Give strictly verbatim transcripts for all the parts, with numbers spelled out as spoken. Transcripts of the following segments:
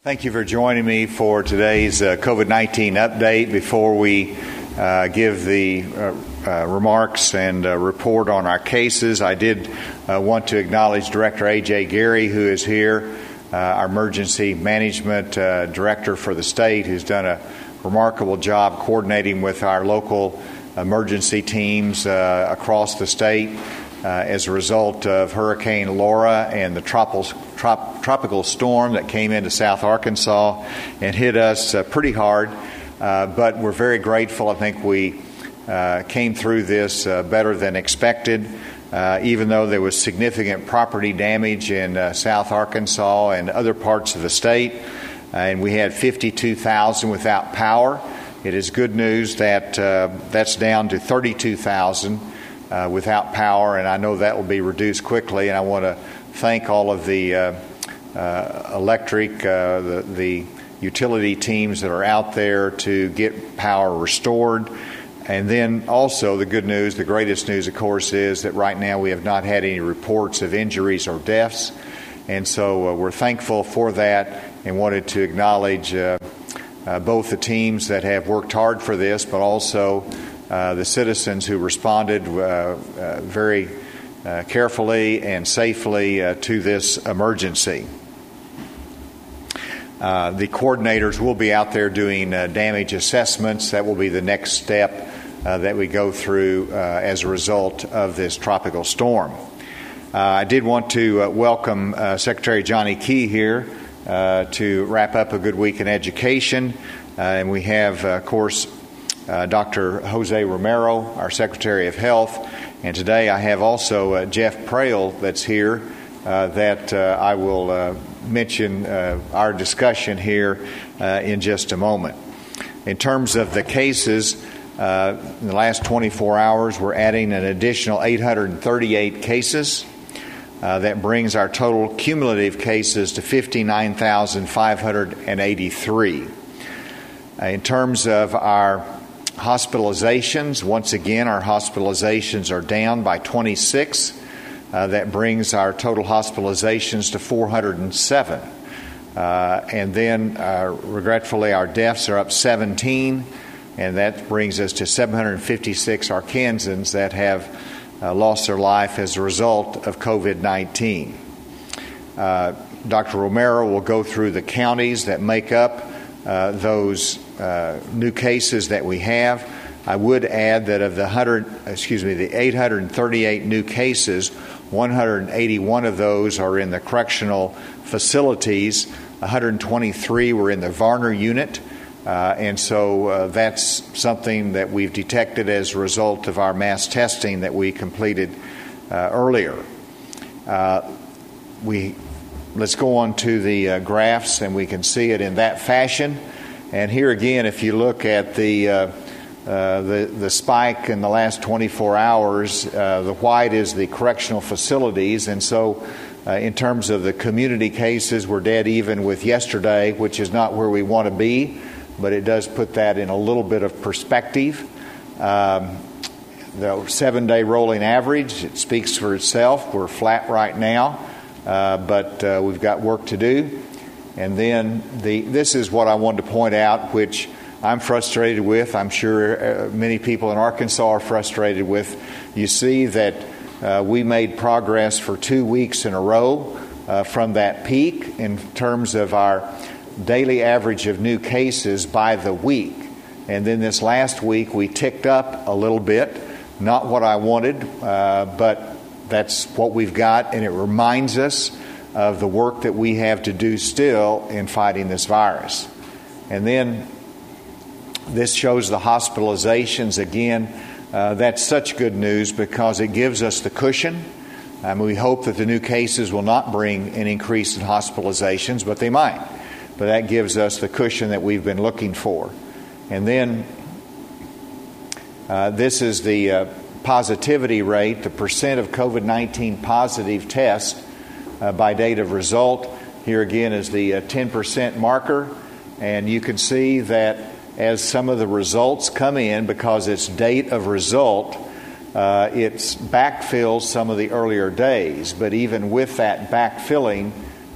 Thank you for joining me for today's uh, COVID nineteen update. Before we uh, give the uh, uh, remarks and uh, report on our cases, I did uh, want to acknowledge Director A J Gary, who is here, uh, our emergency management uh, director for the state, who's done a remarkable job coordinating with our local emergency teams uh, across the state uh, as a result of Hurricane Laura and the tropical Trop- tropical storm that came into South Arkansas and hit us uh, pretty hard, uh, but we're very grateful. I think we uh, came through this uh, better than expected, uh, even though there was significant property damage in uh, South Arkansas and other parts of the state, uh, and we had fifty-two thousand without power. It is good news that uh, that's down to thirty-two thousand uh, without power, and I know that will be reduced quickly, and I want to thank all of the uh, uh, electric, uh, the, the utility teams that are out there to get power restored. And then also the good news, the greatest news, of course, is that right now we have not had any reports of injuries or deaths. And so uh, we're thankful for that and wanted to acknowledge uh, uh, both the teams that have worked hard for this, but also uh, the citizens who responded uh, uh, very Uh, carefully and safely uh, to this emergency. Uh, the coordinators will be out there doing uh, damage assessments. That will be the next step uh, that we go through uh, as a result of this tropical storm. Uh, I did want to uh, welcome uh, Secretary Johnny Key here uh, to wrap up a good week in education. Uh, and we have, uh, of course, uh, Doctor Jose Romero, our Secretary of Health. And today I have also uh, Jeff Prale that's here uh, that uh, I will uh, mention uh, our discussion here uh, in just a moment. In terms of the cases, uh, in the last twenty-four hours, we're adding an additional eight hundred thirty-eight cases. Uh, that brings our total cumulative cases to fifty-nine thousand five hundred eighty-three. Uh, in terms of our hospitalizations, once again, our hospitalizations are down by twenty-six. Uh, that brings our total hospitalizations to four hundred seven. Uh, and then, uh, regretfully, our deaths are up seventeen, and that brings us to seven hundred fifty-six Arkansans that have uh, lost their life as a result of COVID nineteen. Uh, Doctor Romero will go through the counties that make up uh, those Uh, new cases that we have. I would add that of the hundred, excuse me, the eight hundred thirty-eight new cases, one hundred eighty-one of those are in the correctional facilities. one hundred twenty-three were in the Varner unit, uh, and so uh, that's something that we've detected as a result of our mass testing that we completed uh, earlier. Uh, we let's go on to the uh, graphs, and we can see it in that fashion. And here again, if you look at the uh, uh, the, the spike in the last twenty-four hours, uh, the white is the correctional facilities. And so uh, in terms of the community cases, we're dead even with yesterday, which is not where we want to be, but it does put that in a little bit of perspective. Um, the seven-day rolling average, it speaks for itself. We're flat right now, uh, but uh, we've got work to do. And then the this is what I wanted to point out, which I'm frustrated with. I'm sure uh, many people in Arkansas are frustrated with. You see that uh, we made progress for two weeks in a row uh, from that peak in terms of our daily average of new cases by the week. And then this last week we ticked up a little bit. Not what I wanted, uh, but that's what we've got, and it reminds us of the work that we have to do still in fighting this virus. And then this shows the hospitalizations again. Uh, that's such good news because it gives us the cushion. Um, we hope that the new cases will not bring an increase in hospitalizations, but they might. But that gives us the cushion that we've been looking for. And then uh, this is the uh, positivity rate, the percent of COVID nineteen positive tests Uh, by date of result. Here again is the uh, ten percent marker, and you can see that as some of the results come in, because it's date of result, uh, it backfills some of the earlier days. But even with that backfilling,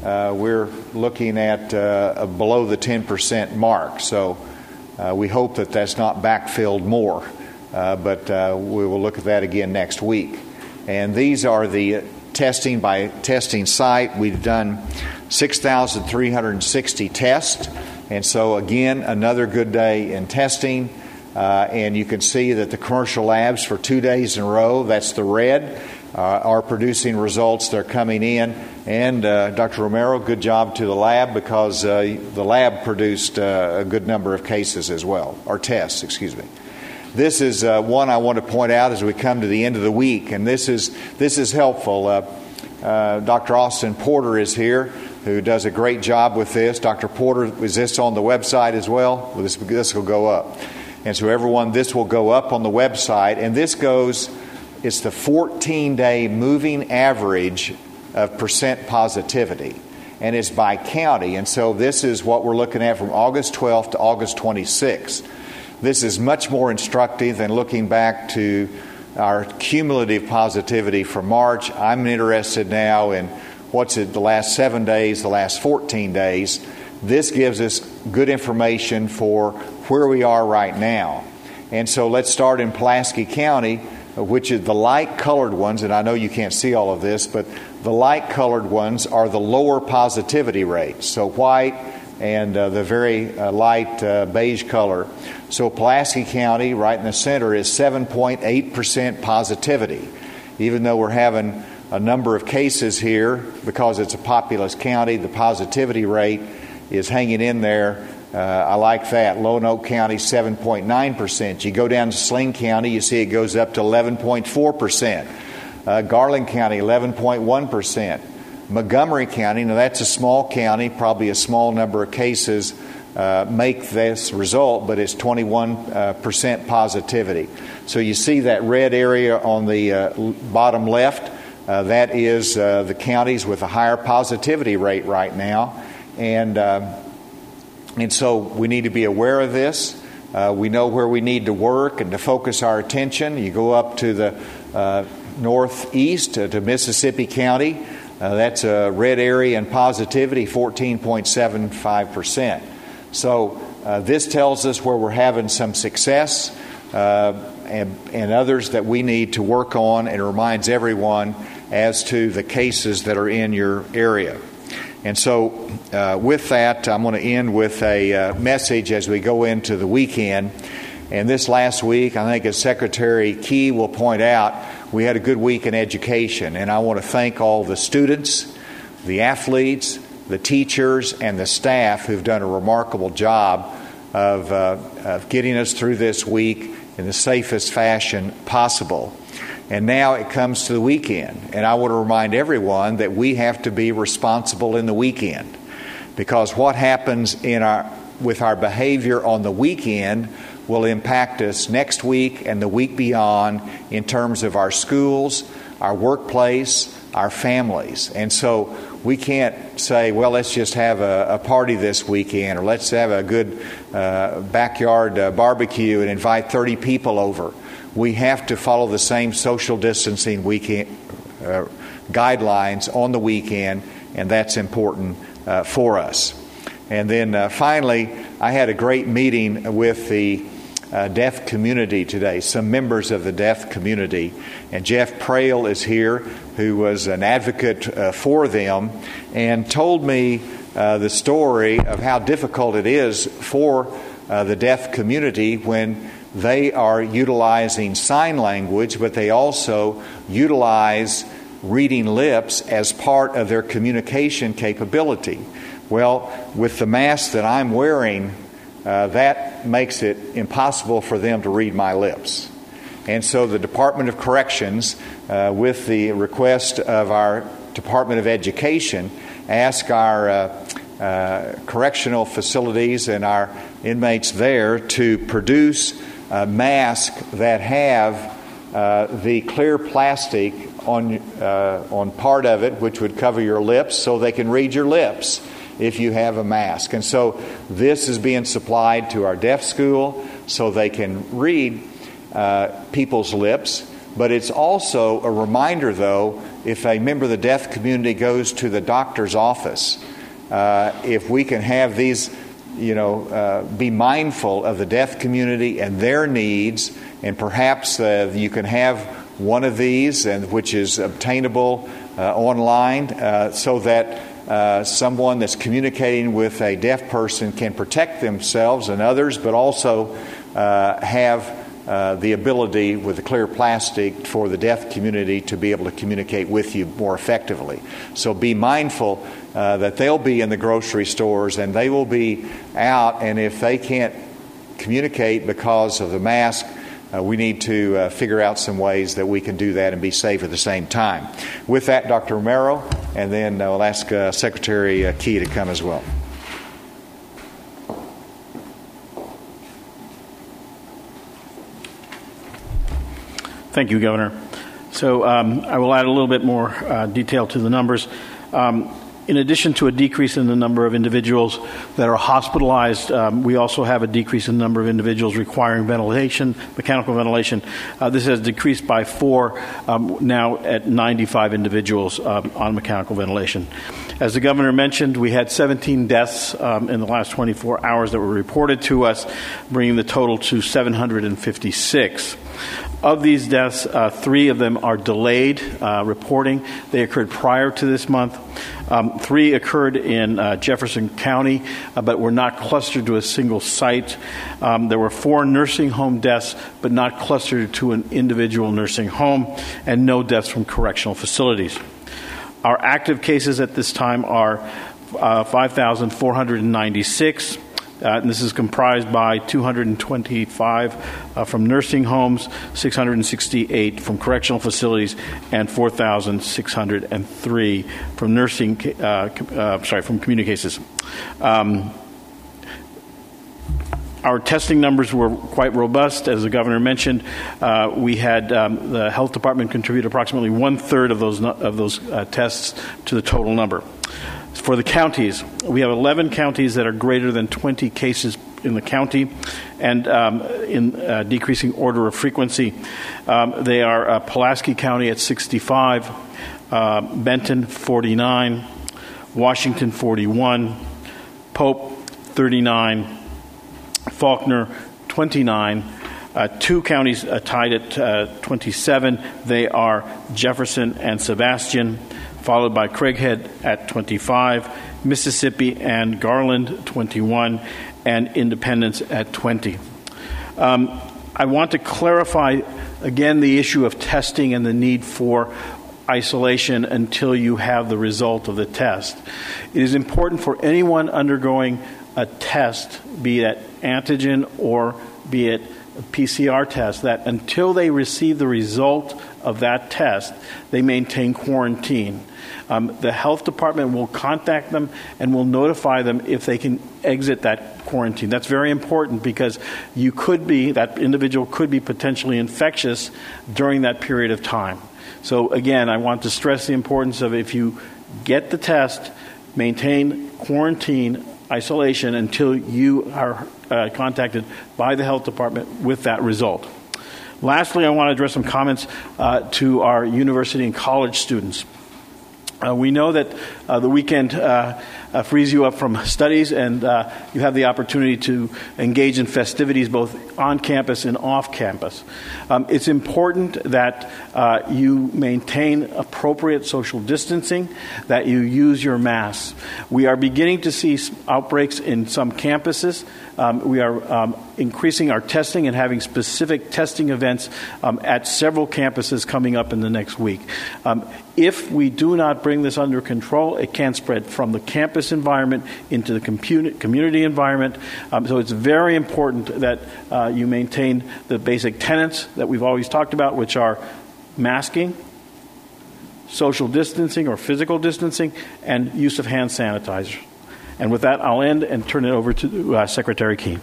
uh, we're looking at uh, below the ten percent mark. So uh, we hope that that's not backfilled more, uh, but uh, we will look at that again next week. And these are the testing by testing site. We've done six thousand three hundred sixty tests, and so again, another good day in testing. Uh, and you can see that the commercial labs for two days in a row, that's the red, uh, are producing results. They're coming in. And uh, Doctor Romero, good job to the lab, because uh, the lab produced uh, a good number of cases as well, or tests, excuse me. This is uh, one I want to point out as we come to the end of the week, and this is this is helpful. Uh, uh, Doctor Austin Porter is here, who does a great job with this. Doctor Porter, is this on the website as well? Well, this, this will go up. And so everyone, this will go up on the website. And this goes, it's the fourteen-day moving average of percent positivity. And it's by county. And so this is what we're looking at from August twelfth to August twenty-sixth. This is much more instructive than looking back to our cumulative positivity for March. I'm interested now in what's it, the last seven days, the last fourteen days. This gives us good information for where we are right now. And so let's start in Pulaski County, which is the light-colored ones, and I know you can't see all of this, but the light-colored ones are the lower positivity rates. So white and uh, the very uh, light uh, beige color. So Pulaski County, right in the center, is seven point eight percent positivity. Even though we're having a number of cases here, because it's a populous county, the positivity rate is hanging in there. Uh, I like that. Lonoke County, seven point nine percent. You go down to Sling County, you see it goes up to eleven point four percent. Uh, Garland County, eleven point one percent. Montgomery County, now that's a small county, probably a small number of cases uh, make this result, but it's twenty-one percent positivity. So you see that red area on the uh, bottom left, uh, that is uh, the counties with a higher positivity rate right now. And uh, and so we need to be aware of this. Uh, we know where we need to work and to focus our attention. You go up to the uh, northeast uh, to Mississippi County. Uh, that's a red area in positivity, fourteen point seven five percent. So uh, this tells us where we're having some success uh, and, and others that we need to work on, and reminds everyone as to the cases that are in your area. And so uh, with that, I'm going to end with a uh, message as we go into the weekend. And this last week, I think as Secretary Key will point out, we had a good week in education. And I want to thank all the students, the athletes, the teachers, and the staff who've done a remarkable job of, uh, of getting us through this week in the safest fashion possible. And now it comes to the weekend. And I want to remind everyone that we have to be responsible in the weekend. Because what happens in our with our behavior on the weekend will impact us next week and the week beyond in terms of our schools, our workplace, our families. And so we can't say, well, let's just have a, a party this weekend, or let's have a good uh, backyard uh, barbecue and invite thirty people over. We have to follow the same social distancing weekend uh, guidelines on the weekend, and that's important uh, for us. And then uh, finally, I had a great meeting with the uh, deaf community today, some members of the deaf community. And Jeff Prale is here, who was an advocate uh, for them, and told me uh, the story of how difficult it is for uh, the deaf community when they are utilizing sign language, but they also utilize reading lips as part of their communication capability. Well, with the mask that I'm wearing, uh, that makes it impossible for them to read my lips. And so the Department of Corrections, uh, with the request of our Department of Education, asked our uh, uh, correctional facilities and our inmates there to produce Uh, masks that have uh, the clear plastic on uh, on part of it, which would cover your lips, so they can read your lips if you have a mask. And so this is being supplied to our deaf school so they can read uh, people's lips. But it's also a reminder, though, if a member of the deaf community goes to the doctor's office, uh, if we can have these, you know, uh, be mindful of the deaf community and their needs, and perhaps uh, you can have one of these, and which is obtainable uh, online, uh, so that uh, someone that's communicating with a deaf person can protect themselves and others, but also uh, have Uh, the ability with the clear plastic for the deaf community to be able to communicate with you more effectively. So be mindful uh, that they'll be in the grocery stores and they will be out, and if they can't communicate because of the mask, uh, we need to uh, figure out some ways that we can do that and be safe at the same time. With that, Doctor Romero, and then uh, we'll ask uh, Secretary uh, Key to come as well. Thank you, Governor. So um, I will add a little bit more uh, detail to the numbers. Um, in addition to a decrease in the number of individuals that are hospitalized, um, we also have a decrease in the number of individuals requiring ventilation, mechanical ventilation. Uh, this has decreased by four, um, now at ninety-five individuals um, on mechanical ventilation. As the Governor mentioned, we had seventeen deaths um, in the last twenty-four hours that were reported to us, bringing the total to seven hundred fifty-six. Of these deaths, uh, three of them are delayed uh, reporting. They occurred prior to this month. Um, three occurred in uh, Jefferson County, uh, but were not clustered to a single site. Um, there were four nursing home deaths, but not clustered to an individual nursing home, and no deaths from correctional facilities. Our active cases at this time are uh, five thousand four hundred ninety-six. Uh, and this is comprised by two hundred twenty-five uh, from nursing homes, six hundred sixty-eight from correctional facilities, and four thousand six hundred three from nursing, uh, uh, sorry, from community cases. Um, Our testing numbers were quite robust. As the Governor mentioned, uh, we had um, the Health Department contribute approximately one-third of those, of those uh, tests to the total number. For the counties, we have eleven counties that are greater than twenty cases in the county, and um, in uh, decreasing order of frequency. Um, they are uh, Pulaski County at sixty-five, uh, Benton forty-nine, Washington forty-one, Pope thirty-nine, Faulkner twenty-nine, uh, two counties uh, tied at uh, twenty-seven. They are Jefferson and Sebastian, followed by Craighead at twenty-five, Mississippi and Garland twenty-one, and Independence at twenty. Um, I want to clarify again the issue of testing and the need for isolation until you have the result of the test. It is important for anyone undergoing a test, be it antigen or be it a P C R test, that until they receive the result of that test, they maintain quarantine. Um, the health department will contact them and will notify them if they can exit that quarantine. That's very important because you could be, that individual could be potentially infectious during that period of time. So again, I want to stress the importance of, if you get the test, maintain quarantine, isolation until you are uh, contacted by the health department with that result. Lastly, I want to address some comments uh, to our university and college students. Uh, we know that uh, the weekend uh, uh, frees you up from studies, and uh, you have the opportunity to engage in festivities both on campus and off campus. Um, it's important that uh, you maintain appropriate social distancing, that you use your masks. We are beginning to see outbreaks in some campuses. Um, we are um, increasing our testing and having specific testing events um, at several campuses coming up in the next week. Um, if we do not bring this under control, it can spread from the campus environment into the community environment. Um, so it's very important that uh, you maintain the basic tenets that we've always talked about, which are masking, social distancing or physical distancing, and use of hand sanitizer. And with that, I'll end and turn it over to uh, Secretary Key.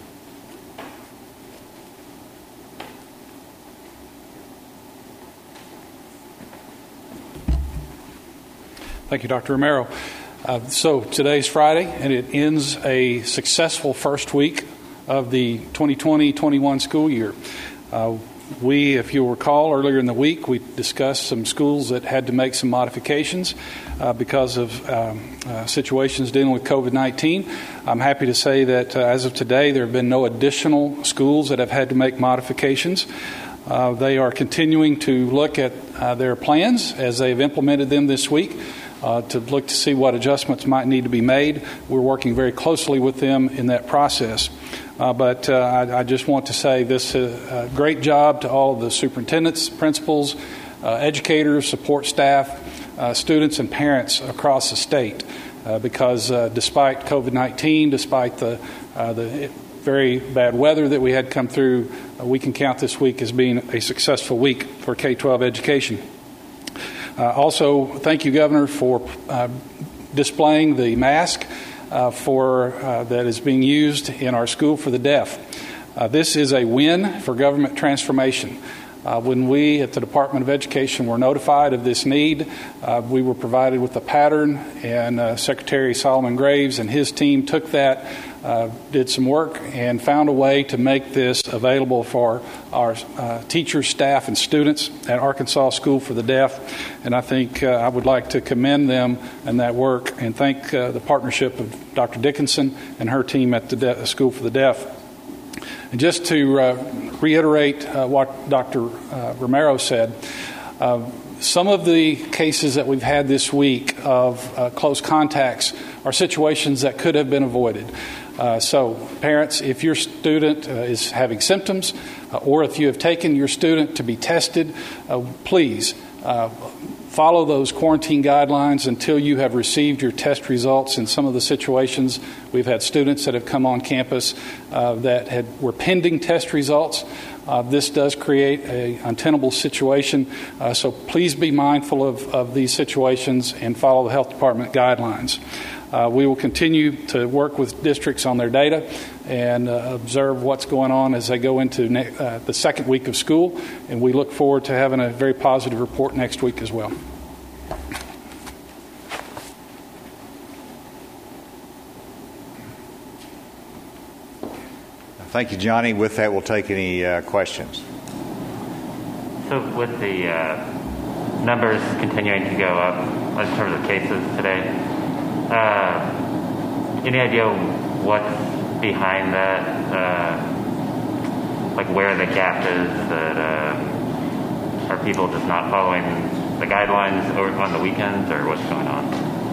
Thank you, Doctor Romero. Uh, so today's Friday, and it ends a successful first week of the twenty twenty twenty-one school year. Uh, we, if you'll recall, earlier in the week, we discussed some schools that had to make some modifications uh, because of um, uh, situations dealing with covid nineteen. I'm happy to say that uh, as of today, there have been no additional schools that have had to make modifications. Uh, they are continuing to look at uh, their plans as they've implemented them this week uh, to look to see what adjustments might need to be made. We're working very closely with them in that process. Uh, but uh, I, I just want to say this is a great job to all of the superintendents, principals, uh, educators, support staff, uh, students, and parents across the state. Uh, because uh, despite covid nineteen, despite the uh, the very bad weather that we had come through, uh, we can count this week as being a successful week for K twelve education. Uh, also, thank you, Governor, for uh, displaying the mask Uh, for uh, that is being used in our school for the deaf. Uh, this is a win for government transformation. Uh, when we at the Department of Education were notified of this need, uh, we were provided with a pattern, and uh, Secretary Solomon Graves and his team took that, uh, did some work, and found a way to make this available for our uh, teachers, staff, and students at Arkansas School for the Deaf. And I think uh, I would like to commend them in that work and thank uh, the partnership of Doctor Dickinson and her team at the De- School for the Deaf. And just to uh, reiterate uh, what Doctor Uh, Romero said, uh, some of the cases that we've had this week of uh, close contacts are situations that could have been avoided. Uh, so, parents, if your student uh, is having symptoms, uh, or if you have taken your student to be tested, uh, please uh, follow those quarantine guidelines until you have received your test results. In some of the situations, we've had students that have come on campus uh, that had were pending test results. Uh, this does create an untenable situation, uh, so please be mindful of, of these situations and follow the health department guidelines. Uh, we will continue to work with districts on their data and uh, observe what's going on as they go into ne- uh, the second week of school, and we look forward to having a very positive report next week as well. Thank you, Johnny. With that, we'll take any uh, questions. So with the uh, numbers continuing to go up in terms of cases today, uh, any idea what's behind that? Uh, like where the gap is that uh, are people just not following the guidelines over on the weekends, or what's going on?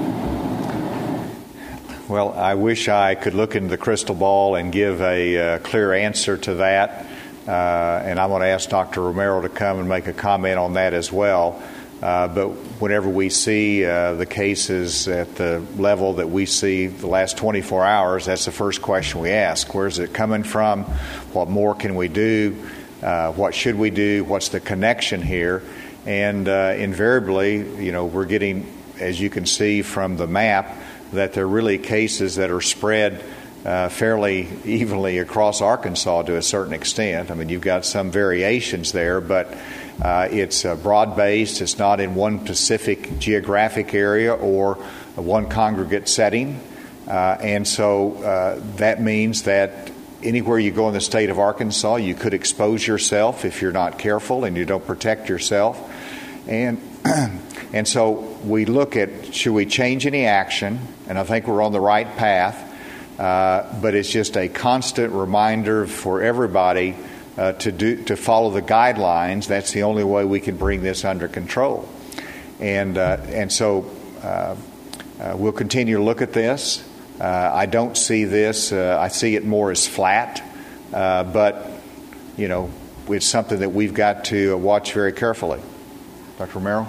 Well, I wish I could look into the crystal ball and give a uh, clear answer to that. Uh, and I'm going to ask Doctor Romero to come and make a comment on that as well. Uh, but whenever we see uh, the cases at the level that we see the last twenty-four hours, that's the first question we ask. Where's it coming from? What more can we do? Uh, what should we do? What's the connection here? And uh, invariably, you know, we're getting, as you can see from the map, that there are really cases that are spread uh, fairly evenly across Arkansas to a certain extent. I mean, you've got some variations there, but uh, it's uh, broad-based. It's not in one specific geographic area or one congregate setting. Uh, and so uh, that means that anywhere you go in the state of Arkansas, you could expose yourself if you're not careful and you don't protect yourself. And and so we look at, should we change any action? And I think we're on the right path. Uh, but it's just a constant reminder for everybody uh, to do to follow the guidelines. That's the only way we can bring this under control. And uh, and so uh, uh, we'll continue to look at this. Uh, I don't see this. Uh, I see it more as flat. Uh, but, you know, it's something that we've got to watch very carefully. Doctor Romero?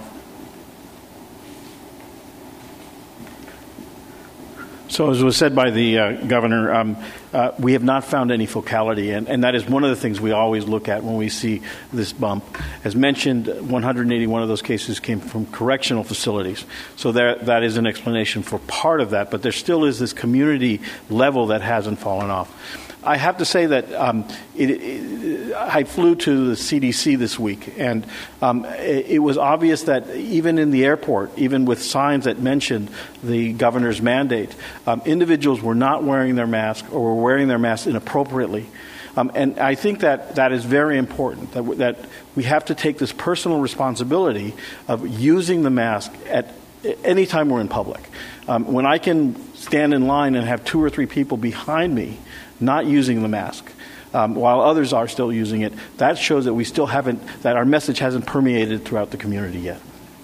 So as was said by the uh, governor, um, uh, we have not found any focality, and, and that is one of the things we always look at when we see this bump. As mentioned, one hundred eighty-one of those cases came from correctional facilities. So there, that is an explanation for part of that, but there still is this community level that hasn't fallen off. I have to say that um, it, it, I flew to the C D C this week, and um, it, it was obvious that even in the airport, even with signs that mentioned the governor's mandate, um, individuals were not wearing their mask or were wearing their masks inappropriately. Um, and I think that that is very important, that, w- that we have to take this personal responsibility of using the mask at any time we're in public. Um, when I can stand in line and have two or three people behind me not using the mask, um, while others are still using it, that shows that we still haven't, that our message hasn't permeated throughout the community yet.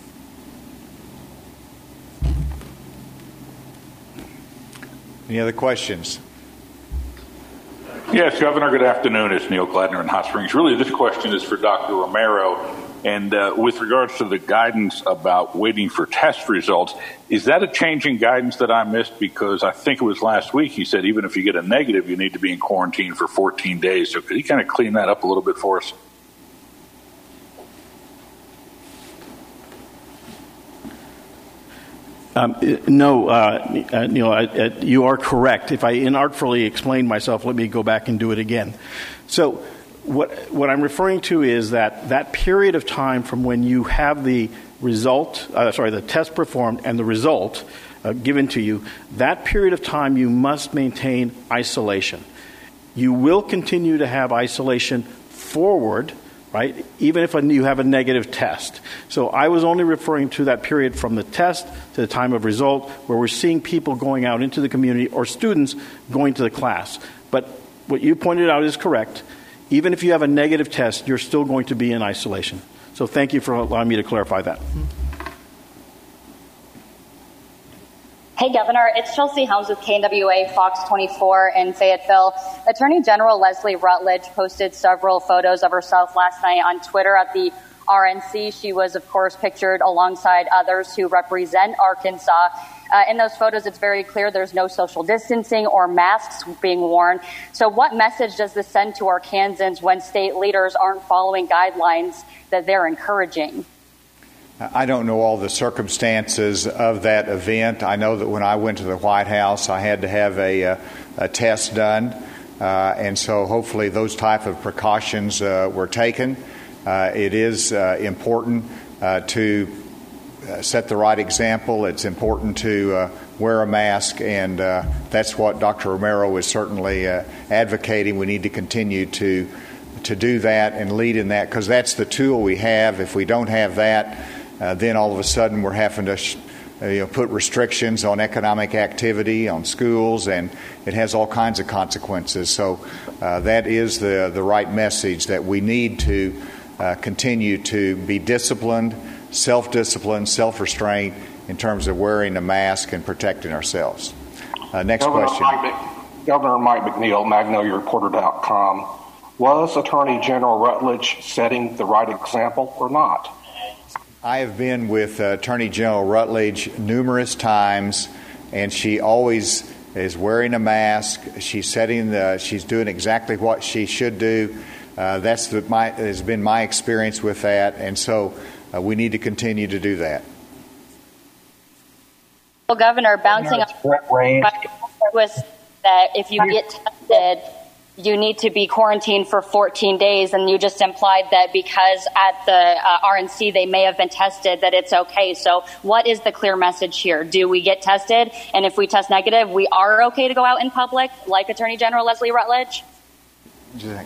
Any other questions? Yes, Governor, good afternoon. It's Neil Gladner in Hot Springs. Really, this question is for Doctor Romero. And uh, with regards to the guidance about waiting for test results, is that a change in guidance that I missed? Because I think it was last week he said even if you get a negative, you need to be in quarantine for fourteen days. So could he kind of clean that up a little bit for us? Um, no, uh, uh, Neil, I, uh, you are correct. If I inartfully explained myself, let me go back and do it again. So what what I'm referring to is that that period of time from when you have the result, uh, sorry, the test performed and the result uh, given to you, that period of time you must maintain isolation. You will continue to have isolation forward, right, even if you have a negative test. So I was only referring to that period from the test to the time of result where we're seeing people going out into the community or students going to the class. But what you pointed out is correct. Even if you have a negative test, you're still going to be in isolation. So thank you for allowing me to clarify that. Hey, Governor, it's Chelsea Helms with K N W A Fox twenty-four in Fayetteville. Attorney General Leslie Rutledge posted several photos of herself last night on Twitter at the R N C. She was, of course, pictured alongside others who represent Arkansas. Uh, in those photos, it's very clear there's no social distancing or masks being worn. So what message does this send to Arkansans when state leaders aren't following guidelines that they're encouraging? I don't know all the circumstances of that event. I know that when I went to the White House, I had to have a, a, a test done. Uh, and so hopefully those type of precautions uh, were taken. Uh, it is uh, important uh, to uh, set the right example. It's important to uh, wear a mask, and uh, that's what Doctor Romero is certainly uh, advocating. We need to continue to to do that and lead in that, because that's the tool we have. If we don't have that, uh, then all of a sudden we're having to sh- uh, you know, put restrictions on economic activity, on schools, and it has all kinds of consequences. So uh, that is the, the right message, that we need to uh, continue to be disciplined, self-disciplined, self-restraint in terms of wearing a mask and protecting ourselves. Uh, next Governor question. Mike, Governor Mike McNeil, Magnolia Reporter dot com. Was Attorney General Rutledge setting the right example or not? I have been with uh, Attorney General Rutledge numerous times, and she always is wearing a mask. She's setting the. She's doing exactly what she should do. Uh, that's the, my has been my experience with that, and so uh, we need to continue to do that. Well, Governor, bouncing on was that if you get tested, you need to be quarantined for fourteen days, and you just implied that because at the uh, R N C they may have been tested, that it's okay. So what is the clear message here? Do we get tested? And if we test negative, we are okay to go out in public, like Attorney General Leslie Rutledge? Jack.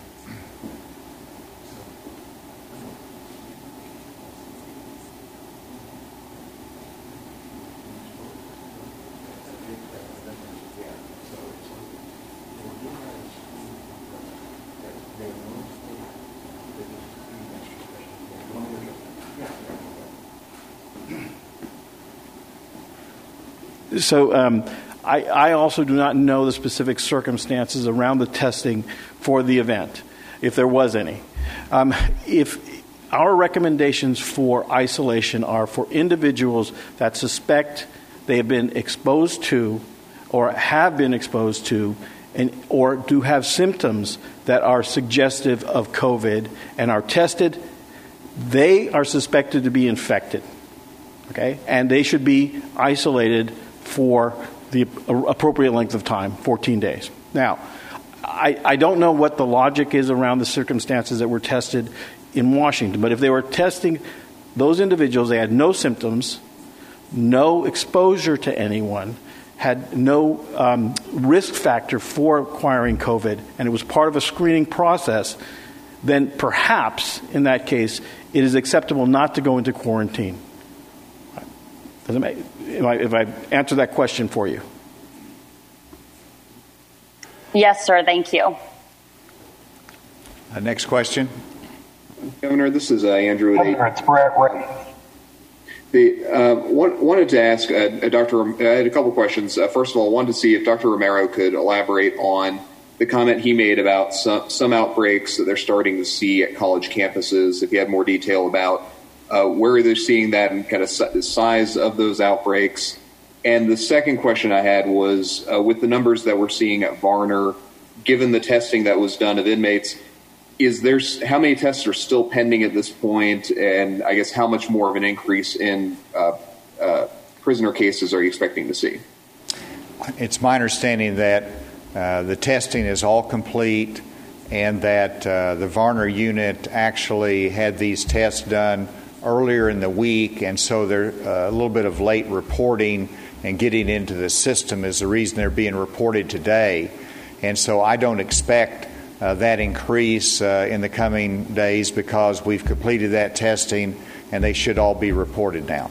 So um, I, I also do not know the specific circumstances around the testing for the event, if there was any. Um, if our recommendations for isolation are for individuals that suspect they have been exposed to or have been exposed to and or do have symptoms that are suggestive of COVID and are tested, they are suspected to be infected, okay? And they should be isolated for the appropriate length of time, fourteen days. Now, I, I don't know what the logic is around the circumstances that were tested in Washington, but if they were testing those individuals, they had no symptoms, no exposure to anyone, had no um, risk factor for acquiring COVID, and it was part of a screening process, then perhaps in that case it is acceptable not to go into quarantine. Does it make, if I answer that question for you? Yes, sir. Thank you. Uh, next question. Governor, this is uh, Andrew. Governor, it's Brett Ray. The, uh, one, wanted to ask uh, Doctor I had a couple questions. Uh, first of all, I wanted to see if Doctor Romero could elaborate on the comment he made about some, some outbreaks that they're starting to see at college campuses. If you had more detail about uh, where they're seeing that and kind of the size of those outbreaks. And the second question I had was uh, with the numbers that we're seeing at Varner, given the testing that was done of inmates, is there how many tests are still pending at this point, and I guess how much more of an increase in uh, uh, prisoner cases are you expecting to see? It's my understanding that uh, the testing is all complete, and that uh, the Varner unit actually had these tests done earlier in the week, and so they're uh, a little bit of late reporting and getting into the system is the reason they're being reported today. And so I don't expect Uh, that increase uh, in the coming days because we've completed that testing and they should all be reported now.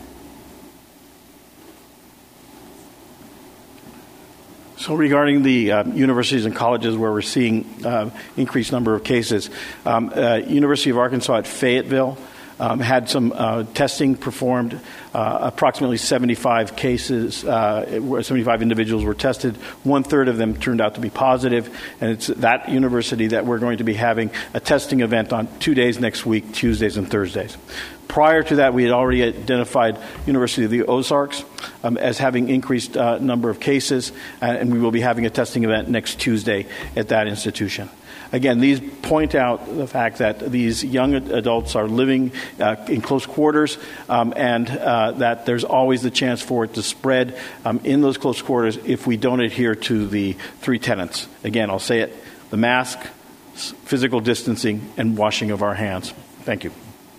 So regarding the uh, universities and colleges where we're seeing uh, increased number of cases, um, uh, University of Arkansas at Fayetteville um, had some uh, testing performed. Uh, approximately seventy-five cases, uh, seventy-five individuals were tested. One third of them turned out to be positive, and it's that university that we're going to be having a testing event on two days next week, Tuesdays and Thursdays. Prior to that, we had already identified University of the Ozarks um, as having increased uh, number of cases, uh, and we will be having a testing event next Tuesday at that institution. Again, these point out the fact that these young adults are living uh, in close quarters um, and uh, that there's always the chance for it to spread um, in those close quarters if we don't adhere to the three tenets. Again, I'll say it, the mask, physical distancing, and washing of our hands. Thank you.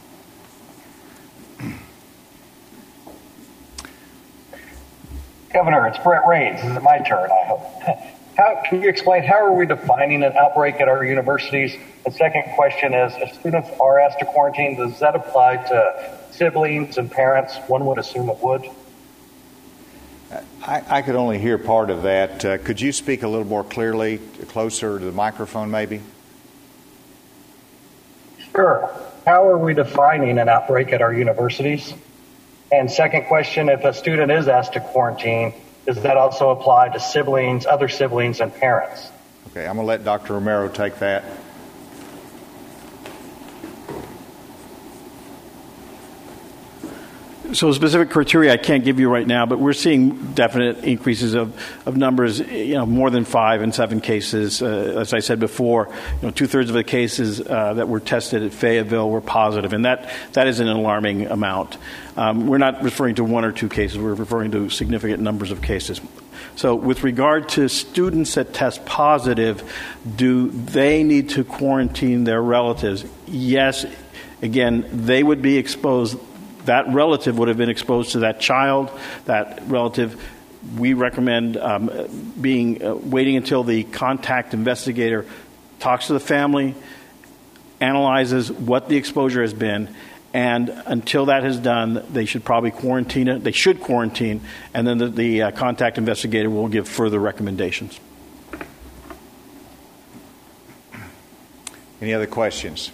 Governor, it's Brett Raines. This is my turn, I hope. How, can you explain how are we defining an outbreak at our universities? The second question is, if students are asked to quarantine, does that apply to siblings and parents? One would assume it would. I, I could only hear part of that. Uh, could you speak a little more clearly, closer to the microphone maybe? Sure. How are we defining an outbreak at our universities? And second question, if a student is asked to quarantine, does that also apply to siblings, other siblings, and parents? Okay, I'm going to let Doctor Romero take that. So specific criteria I can't give you right now, but we're seeing definite increases of, of numbers, you know, more than five and seven cases. Uh, as I said before, you know, two-thirds of the cases uh, that were tested at Fayetteville were positive, and that, that is an alarming amount. Um, we're not referring to one or two cases. We're referring to significant numbers of cases. So with regard to students that test positive, do they need to quarantine their relatives? Yes. Again, they would be exposed. That relative would have been exposed to that child. That relative, we recommend um, being uh, waiting until the contact investigator talks to the family, analyzes what the exposure has been, and until that is done, they should probably quarantine it. They should quarantine, and then the, the uh, contact investigator will give further recommendations. Any other questions?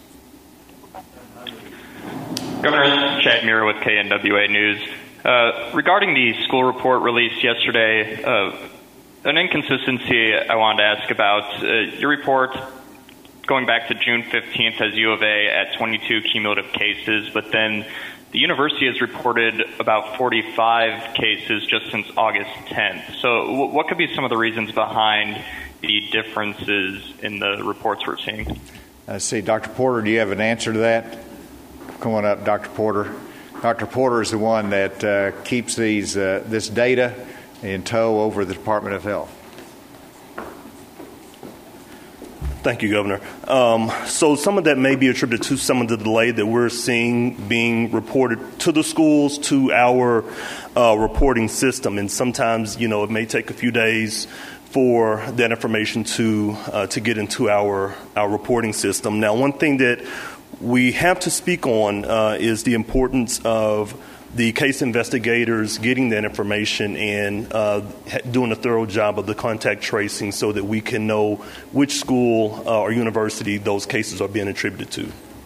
Governor, Chad Muir with K N W A News. Uh, regarding the school report released yesterday, uh, an inconsistency I wanted to ask about. Uh, your report going back to June fifteenth has U of A at twenty-two cumulative cases, but then the university has reported about forty-five cases just since August tenth. So w- what could be some of the reasons behind the differences in the reports we're seeing? Let's see, Doctor Porter, do you have an answer to that? Come on up, Doctor Porter. Doctor Porter is the one that uh, keeps these uh, this data in tow over the Department of Health. Thank you, Governor. Um, so some of that may be attributed to some of the delay that we're seeing being reported to the schools, to our uh, reporting system. And sometimes, you know, it may take a few days for that information to uh, to get into our, our reporting system. Now, one thing that we have to speak on uh, is the importance of the case investigators getting that information and uh, doing a thorough job of the contact tracing so that we can know which school uh, or university those cases are being attributed to.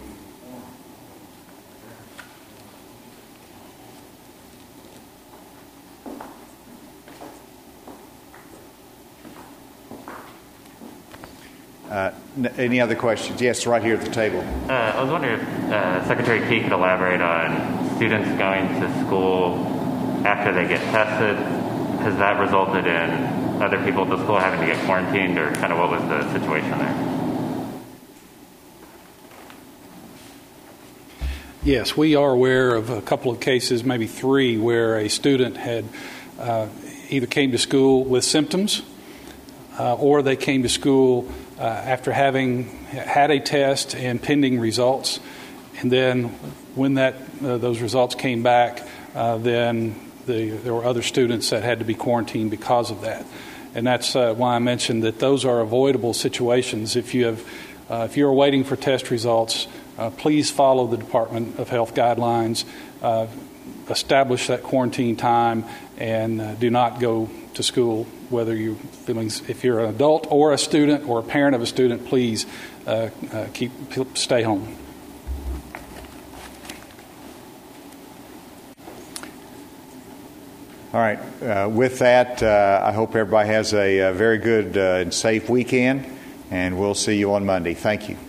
Uh, n- any other questions? Yes, right here at the table. Uh, I was wondering if uh, Secretary Key could elaborate on students going to school after they get tested. Has that resulted in other people at the school having to get quarantined, or kind of what was the situation there? Yes, we are aware of a couple of cases, maybe three, where a student had uh, either came to school with symptoms uh, or they came to school uh, after having had a test and pending results. And then when that uh, those results came back, uh, then the, there were other students that had to be quarantined because of that. And that's uh, why I mentioned that those are avoidable situations. If you have, uh, if you're waiting for test results, uh, please follow the Department of Health guidelines. Uh, establish that quarantine time, and uh, do not go to school. Whether you feeling, if you're an adult or a student or a parent of a student, please uh, uh, keep stay home. All right. Uh, with that, uh, I hope everybody has a, a very good uh, and safe weekend, and we'll see you on Monday. Thank you.